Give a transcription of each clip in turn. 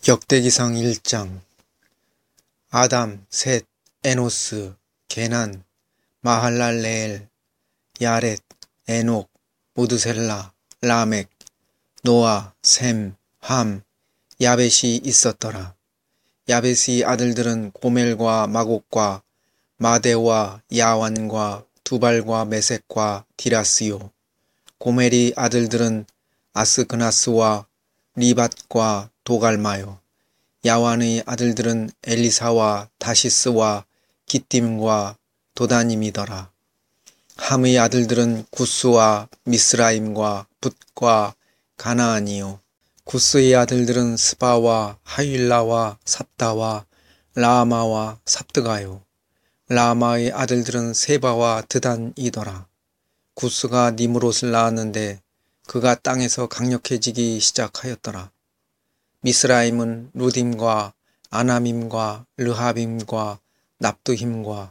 역대기상 1장. 아담, 셋, 에노스, 게난, 마할랄레엘, 야렛, 에녹, 무드셀라, 라멕, 노아, 셈, 함, 야벳이 있었더라. 야벳의 아들들은 고멜과 마곡과 마대와 야완과 두발과 메섹과 디라스요. 고멜의 아들들은 아스그나스와 리밧과 도갈마요. 야완의 아들들은 엘리사와 다시스와 기띔과 도다님이더라. 함의 아들들은 구스와 미스라임과 붓과 가나안이요. 구스의 아들들은 스바와 하윌라와 삽다와 라마와 삽드가요. 라마의 아들들은 세바와 드단이더라. 구스가 니므롯을 낳았는데 그가 땅에서 강력해지기 시작하였더라. 미스라임은 루딤과 아나밈과 르하빔과 납두힘과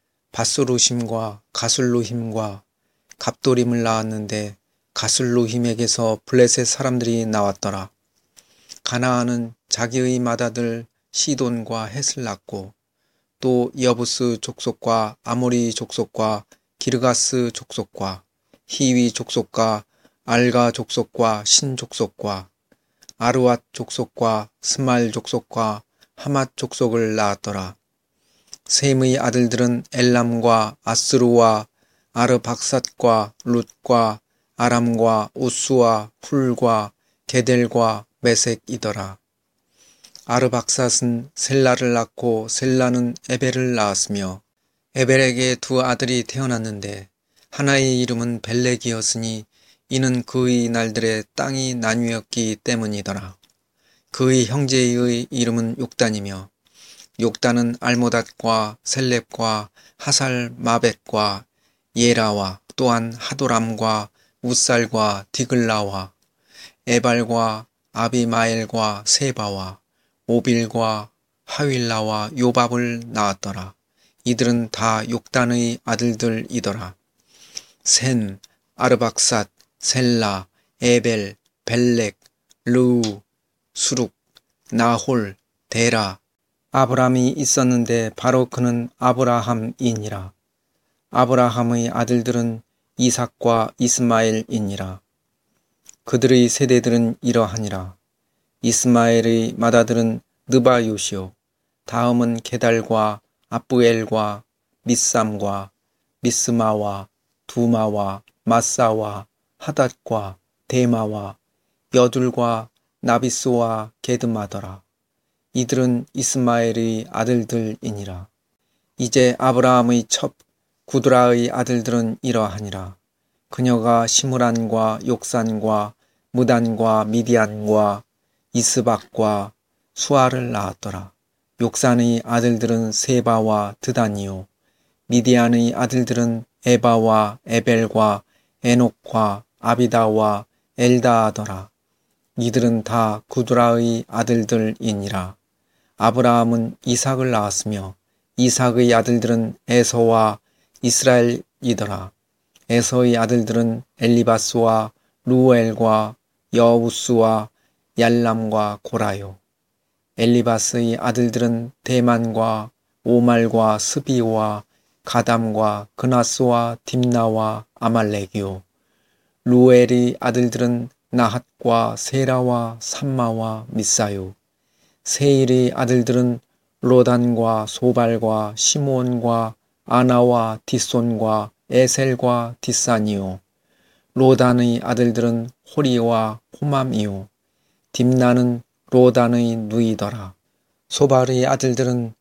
바스루심과 가술루힘과 갑도림을 낳았는데 가술루힘에게서 블레셋 사람들이 나왔더라. 가나안은 자기의 맏아들 시돈과 헷을 낳고 또 여부스 족속과 아모리 족속과 기르가스 족속과 히위 족속과 알가 족속과 신 족속과 아르왓 족속과 스말 족속과 하맛 족속을 낳았더라. 셈의 아들들은 엘람과 아스루와 아르박삿과 룻과 아람과 우스와 훌과 게델과 메섹이더라. 아르박삿은 셀라를 낳고 셀라는 에벨을 낳았으며 에벨에게 두 아들이 태어났는데 하나의 이름은 벨렉이었으니 이는 그의 날들에 땅이 나뉘었기 때문이더라. 그의 형제의 이름은 욕단이며 욕단은 알모닷과 셀렙과 하살 마벳과 예라와 또한 하도람과 우살과 디글라와 에발과 아비마엘과 세바와 오빌과 하윌라와 요밥을 낳았더라. 이들은 다 욕단의 아들들이더라. 셈, 아르박삿, 셀라, 에벨, 벨렉, 르우, 수룩, 나홀, 데라, 아브람이 있었는데 바로 그는 아브라함이니라. 아브라함의 아들들은 이삭과 이스마엘이니라. 그들의 세대들은 이러하니라. 이스마엘의 맏아들은 느바요시요. 다음은 게달과 아브엘과 미삼과 미스마와 두마와 마사와 하닷과 데마와 여둘과 나비스와 게드마더라. 이들은 이스마엘의 아들들이니라. 이제 아브라함의 첩 구드라의 아들들은 이러하니라. 그녀가 시므란과 욕산과 무단과 미디안과 이스박과 수아를 낳았더라. 욕산의 아들들은 세바와 드단이요. 미디안의 아들들은 에바와 에벨과 에녹과 아비다와 엘다하더라. 이들은 다 구드라의 아들들이니라. 아브라함은 이삭을 낳았으며 이삭의 아들들은 에서와 이스라엘이더라. 에서의 아들들은 엘리바스와 루엘과 여우스와 얄람과 고라요. 엘리바스의 아들들은 대만과 오말과 스비와 가담과 그나스와 딥나와 아말렉이요. 루엘의 아들들은 나핫과 세라와 삼마와 미사요. 세일의 아들들은 로단과 소발과 시몬과 아나와 디손과 에셀과 디산이요. 로단의 아들들은 호리와 호맘이요. 딥나는 로단의 누이더라. 소발의 아들들은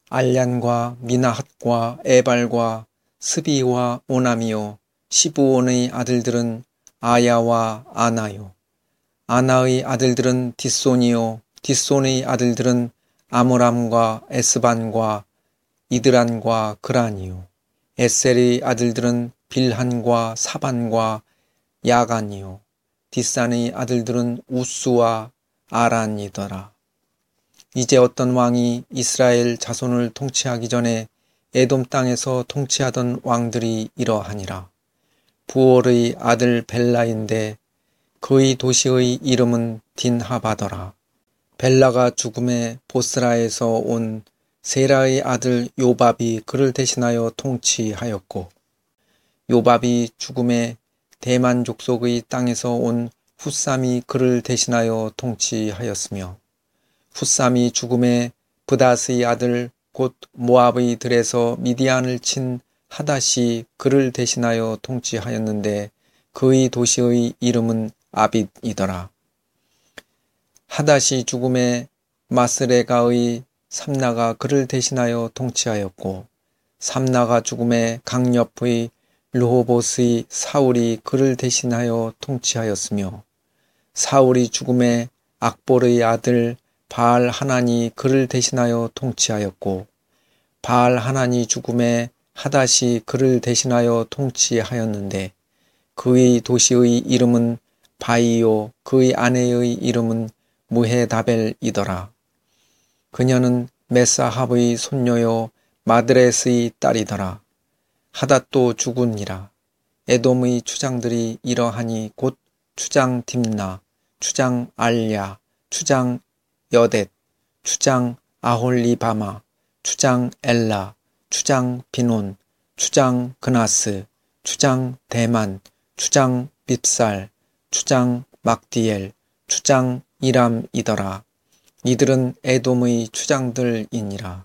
알얀과 미나핫과 에발과 스비와 오남이요. 시브온의 아들들은 아야와 아나요. 아나의 아들들은 디손이요. 디손의 아들들은 아므람과 에스반과 이드란과 그란이요. 에셀의 아들들은 빌한과 사반과 야간이요. 디산의 아들들은 우스와 아란이더라. 이제 어떤 왕이 이스라엘 자손을 통치하기 전에 에돔 땅에서 통치하던 왕들이 이러하니라. 부올의 아들 벨라인데 그의 도시의 이름은 딘하바더라. 벨라가 죽음에 보스라에서 온 세라의 아들 요밥이 그를 대신하여 통치하였고, 요밥이 죽음에 대만 족속의 땅에서 온 훗삼이 그를 대신하여 통치하였으며, 훗삼이 죽음에 브닷의 아들 곧 모압의 들에서 미디안을 친 하닷이 그를 대신하여 통치하였는데 그의 도시의 이름은 아빗이더라. 하닷이 죽음에 마스레가의 삼나가 그를 대신하여 통치하였고, 삼나가 죽음에 강옆의 르호봇의 사울이 그를 대신하여 통치하였으며, 사울이 죽음에 악볼의 아들 바알 하난이 그를 대신하여 통치하였고, 바알 하난이 죽음에 하닷이 그를 대신하여 통치하였는데 그의 도시의 이름은 바이요 그의 아내의 이름은 무헤다벨이더라. 그녀는 메사합의 손녀요 마드렛의 딸이더라. 하닷도 죽으니라. 에돔의 추장들이 이러하니 곧 추장 딥나, 추장 알야, 추장 여댓, 추장 아홀리바마, 추장 엘라, 추장 비논, 추장 그나스, 추장 대만, 추장 밉살, 추장 막디엘, 추장 이람이더라. 이들은 에돔의 추장들이니라.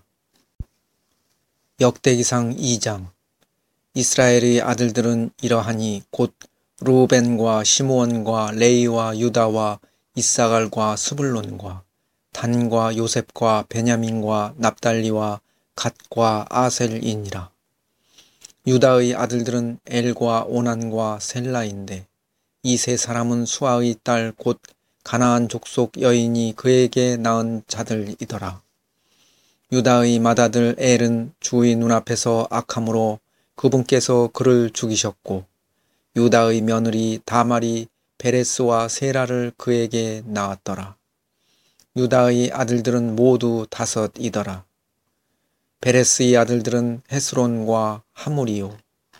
역대기상 2장. 이스라엘의 아들들은 이러하니 곧 르우벤과 시므온과 레위와 유다와 이사갈과 스불론과 단과 요셉과 베냐민과 납달리와 갓과 아셀이니라. 유다의 아들들은 엘과 오난과 셀라인데 이 세 사람은 수아의 딸 곧 가나안 족속 여인이 그에게 낳은 자들이더라. 유다의 맏아들 엘은 주의 눈앞에서 악함으로 그분께서 그를 죽이셨고, 유다의 며느리 다말이 베레스와 세라를 그에게 낳았더라. 유다의 아들들은 모두 5이더라. 베레스의 아들들은 헤스론과 하무리요.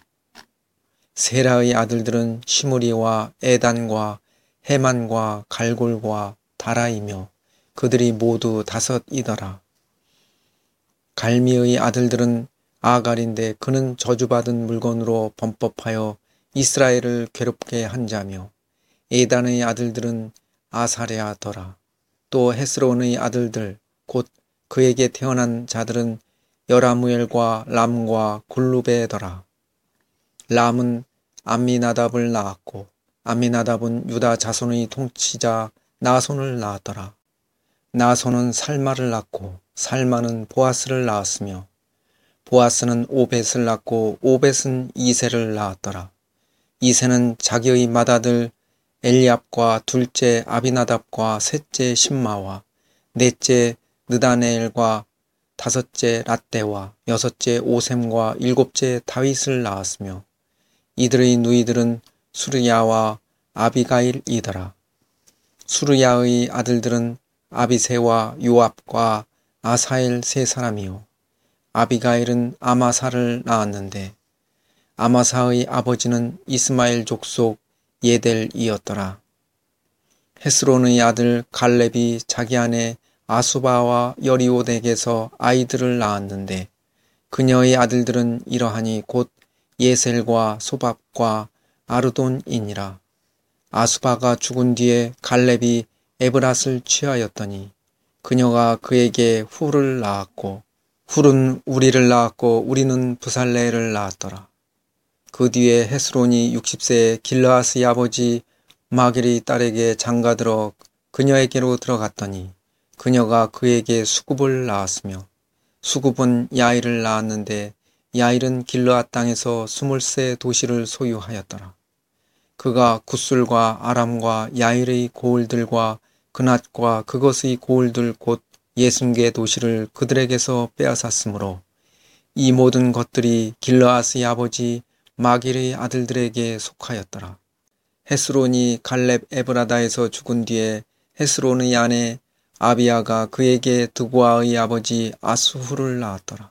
세라의 아들들은 시므리와 에단과 헤만과 갈골과 다라이며 그들이 모두 5이더라. 갈미의 아들들은 아갈인데 그는 저주받은 물건으로 범법하여 이스라엘을 괴롭게 한 자며, 에단의 아들들은 아사랴더라. 또 헤스론의 아들들 곧 그에게 태어난 자들은 여라무엘과 람과 굴루베더라. 람은 암미나답을 낳았고, 암미나답은 유다 자손의 통치자 나손을 낳았더라. 나손은 살마를 낳고, 살마는 보아스를 낳았으며, 보아스는 오벳을 낳고, 오벳은 이세를 낳았더라. 이세는 자기의 맏아들 엘리압과 둘째 아비나답과 셋째 심마와 넷째 느다네엘과 5째 랏대와 6째 오셈과 7째 다윗을 낳았으며, 이들의 누이들은 수르야와 아비가일이더라. 수르야의 아들들은 아비새와 요압과 아사엘 3사람이요. 아비가일은 아마사를 낳았는데 아마사의 아버지는 이스마엘 족속 예델이었더라. 헤스론의 아들 갈렙이 자기 아내 아수바와 여리오덱에서 아이들을 낳았는데 그녀의 아들들은 이러하니 곧 예셀과 소밥과 아르돈이니라. 아수바가 죽은 뒤에 갈렙이 에브랏을 취하였더니 그녀가 그에게 훌을 낳았고, 훌은 우리를 낳았고 우리는 부살레를 낳았더라. 그 뒤에 헤스론이 60세에 길르앗의 아버지 마길의 딸에게 장가들어 그녀에게로 들어갔더니 그녀가 그에게 수굽을 낳았으며, 수굽은 야일을 낳았는데 야일은 길르앗 땅에서 20세 도시를 소유하였더라. 그가 굿술과 아람과 야일의 고을들과 그낫과 그것의 고을들 곧 60개 도시를 그들에게서 빼앗았으므로 이 모든 것들이 길르앗의 아버지 마길의 아들들에게 속하였더라. 헤스론이 갈렙 에브라다에서 죽은 뒤에 헤스론의 아내 아비아가 그에게 드고아의 아버지 아스후를 낳았더라.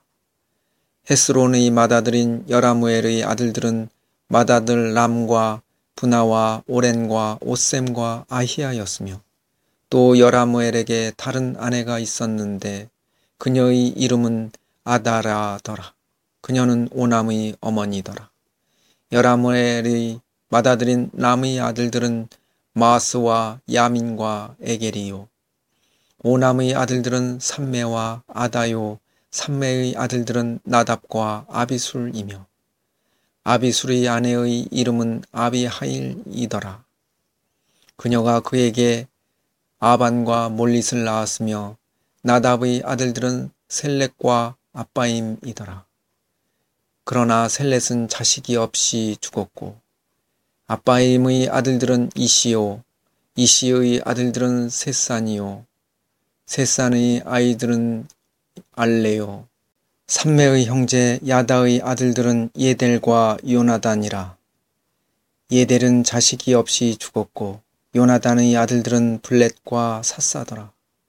헤스론의 맏아들인 여라무엘의 아들들은 맏아들 람과 브나와 오렌과 오셈과 아히야였으며, 또 여라무엘에게 다른 아내가 있었는데 그녀의 이름은 아다라더라. 그녀는 오남의 어머니더라. 여라무엘의 맏아들인 람의 아들들은 마스와 야민과 에겔이요. 오남의 아들들은 삼매와 아다요. 삼매의 아들들은 나답과 아비술이며 아비술의 아내의 이름은 아비하일이더라. 그녀가 그에게 아반과 몰릿을 낳았으며 나답의 아들들은 셀렉과 아빠임이더라. 그러나 셀렛은 자식이 없이 죽었고 아빠임의 아들들은 이시요, 이시의 아들들은 셋산이요, 셋산의 아이들은 알레요. 삼매의 형제 야다의 아들들은 예델과 요나단이라. 예델은 자식이 없이 죽었고 요나단의 아들들은 블렛과 삿사더라.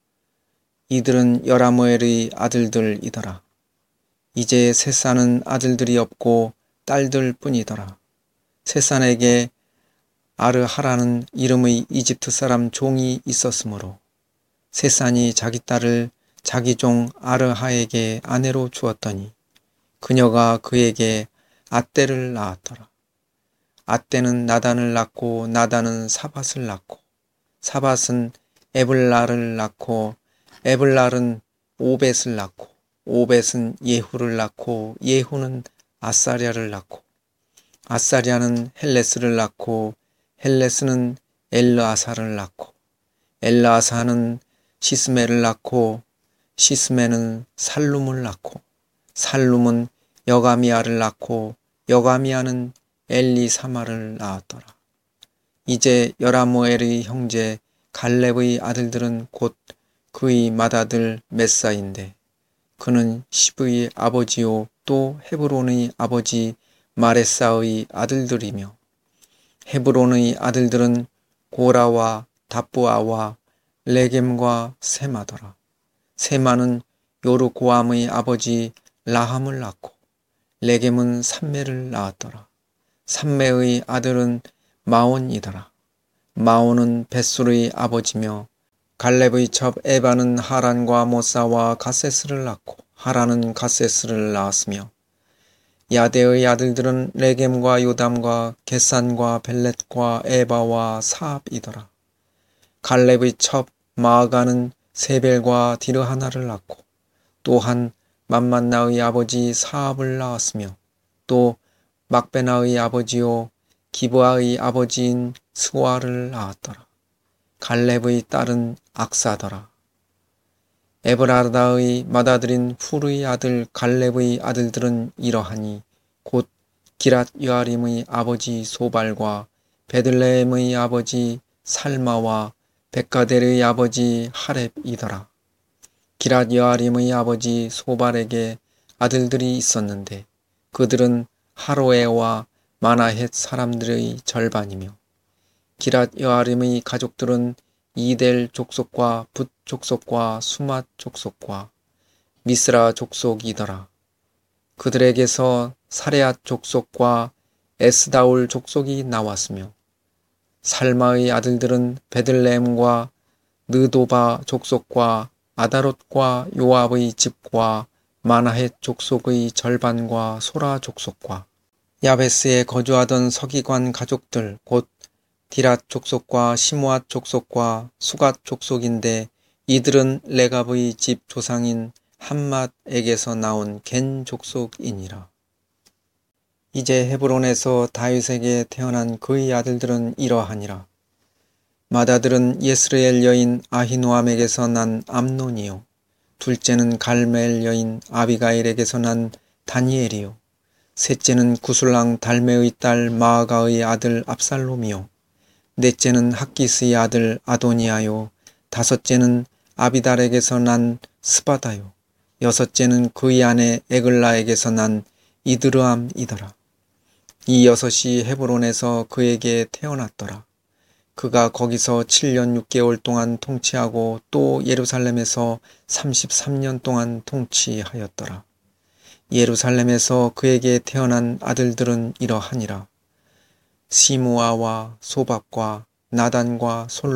이들은 여라무엘의 아들들이더라. 이제 셋산은 아들들이 없고 딸들 뿐이더라. 셋산에게 아르하라는 이름의 이집트 사람 종이 있었으므로 셋산이 자기 딸을 자기 종 아르하에게 아내로 주었더니 그녀가 그에게 앗대를 낳았더라. 앗대는 나단을 낳고 나단은 사밧을 낳고 사밧은 에블랄을 낳고 에블랄은 오벳을 낳고 오벳은 예후를 낳고 예후는 아사랴를 낳고 아사랴는 헬레스를 낳고 헬레스는 엘르아사를 낳고 엘르아사는 시스메를 낳고 시스메는 살룸을 낳고 살룸은 여가미아를 낳고 여가미아는 엘리사마를 낳았더라. 이제 여라무엘의 형제 갈렙의 아들들은 곧 그의 맏아들 메사인데 그는 시브의 아버지요 또 헤브론의 아버지 마레사의 아들들이며 헤브론의 아들들은 고라와 다부아와 레겜과 세마더라. 세마는 요르고암의 아버지 라함을 낳고 레겜은 삼매를 낳았더라. 삼매의 아들은 마온이더라. 마온은 벳술의 아버지며 갈렙의 첩 에바는 하란과 모사와 가세스를 낳고 하란은 가세스를 낳았으며 야데의 아들들은 레겜과 요담과 겟산과 벨렛과 에바와 사압이더라. 갈렙의 첩 마아가는 세벨과 디르하나를 낳고 또한 맘만나의 아버지 사압을 낳았으며 또 막베나의 아버지요 기브아의 아버지인 스와를 낳았더라. 갈렙의 딸은 악사더라. 에브라다의 맏아들인 훌의 아들 갈렙의 아들들은 이러하니 곧 기랏 여아림의 아버지 소발과 베들레헴의 아버지 살마와 백가델의 아버지 하렙이더라. 기랏 여아림의 아버지 소발에게 아들들이 있었는데 그들은 하로에와 마나헷 사람들의 절반이며 기랏 여아림의 가족들은 이델 족속과 붓 족속과 수맛 족속과 미스라 족속이더라. 그들에게서 사레앗 족속과 에스다올 족속이 나왔으며 살마의 아들들은 베들레헴과 느도바 족속과 아다롯과 요압의 집과 마나헷 족속의 절반과 소라 족속과 야베스에 거주하던 서기관 가족들 곧 디랏 족속과 시므앗 족속과 수갓 족속인데 이들은 레갑의 집 조상인 함맛에게서 나온 겐 족속이니라. 이제 헤브론에서 다윗에게 태어난 그의 아들들은 이러하니라. 맏아들은 예스르엘 여인 아히노암에게서 난 암논이요 둘째는 갈멜 여인 아비가일에게서 난 다니엘이요 셋째는 구술랑 달메의 딸 마아가의 아들 압살롬이요 넷째는 학기스의 아들 아도니아요 다섯째는 아비달에게서 난 스바다요 여섯째는 그의 아내 에글라에게서 난 이드르암이더라. 이 여섯이 헤브론에서 그에게 태어났더라. 그가 거기서 7년 6개월 동안 통치하고 또 예루살렘에서 33년 동안 통치하였더라. 예루살렘에서 그에게 태어난 아들들은 이러하니라. 시므아와 소박과 나단과 솔로몬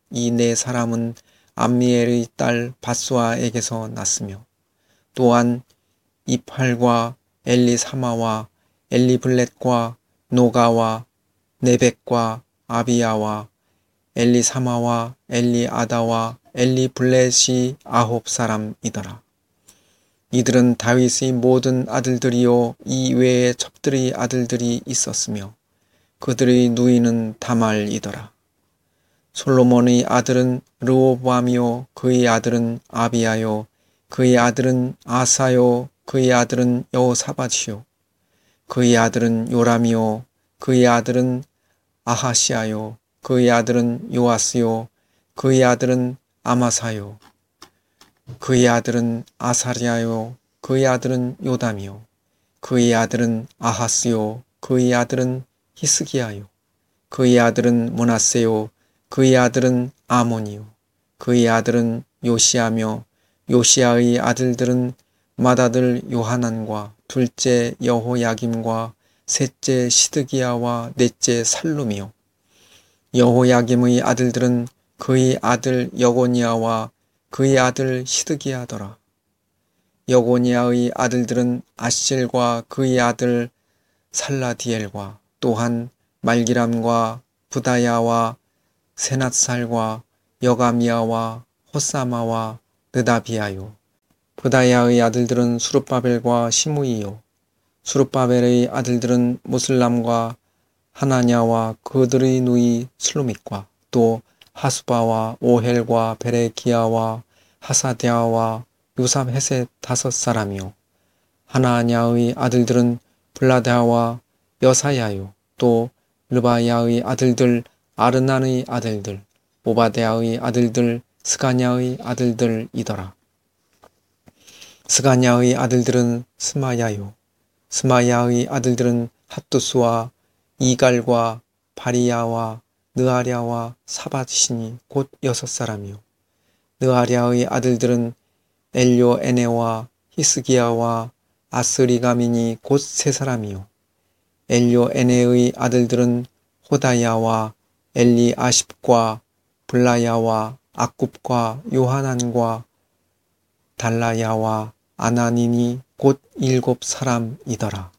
이 네 사람은 암미엘의 딸 바수아에게서 났으며 또한 이팔과 엘리사마와 엘리블렛과 노가와 네벡과 아비야와 엘리사마와 엘리아다와 엘리블렛이 9사람이더라. 이들은 다윗의 모든 아들들이요 이 외에 첩들의 아들들이 있었으며 그들의 누이는 다말이더라. 솔로몬의 아들은 르호보암이요 그의 아들은 아비야요 그의 아들은 아사요 그의 아들은 여호사밧이요 그의 아들은 요람이요 그의 아들은 아하시아요 그의 아들은 요아스요 그의 아들은 아마사요 그의 아들은 아사리아요 그의 아들은 요담이요 그의 아들은 아하스요 그의 아들은 히스기야요 그의 아들은 므낫세요 그의 아들은 아몬이요 그의 아들은 요시아며 요시아의 아들들은 맏아들 요하난과 둘째 여호야김과 셋째 시드기야와 넷째 살룸이요 여호야김의 아들들은 그의 아들 여고니아와 그의 아들 시드기야더라. 여고니아의 아들들은 아실과 그의 아들 살라디엘과 또한 말기람과 부다야와 세낫살과 여가미야와 호사마와 느다비야요. 부다야의 아들들은 수룹바벨과 시므이요. 수룹바벨의 아들들은 무슬람과 하나냐와 그들의 누이 슬로밋과 또 하수바와 오헬과 베레기야와 하사데아와 요삼헤셋 5사람이요. 하나냐의 아들들은 블라데아와 여사야요. 또 르바야의 아들들 아르난의 아들들 오바데아의 아들들 스가냐의 아들들이더라. 스가냐의 아들들은 스마야요. 스마야의 아들들은 핫두스와 이갈과 바리야와 느아랴와 사밧이시니 곧 6사람이요. 느아랴의 아들들은 엘료에네와 히스기야와 아스리가민이 곧 3사람이요. 엘료에네의 아들들은 호다야와 엘리아십과 블라야와 악굽과 요하난과 달라야와 아나니니 곧 7사람이더라.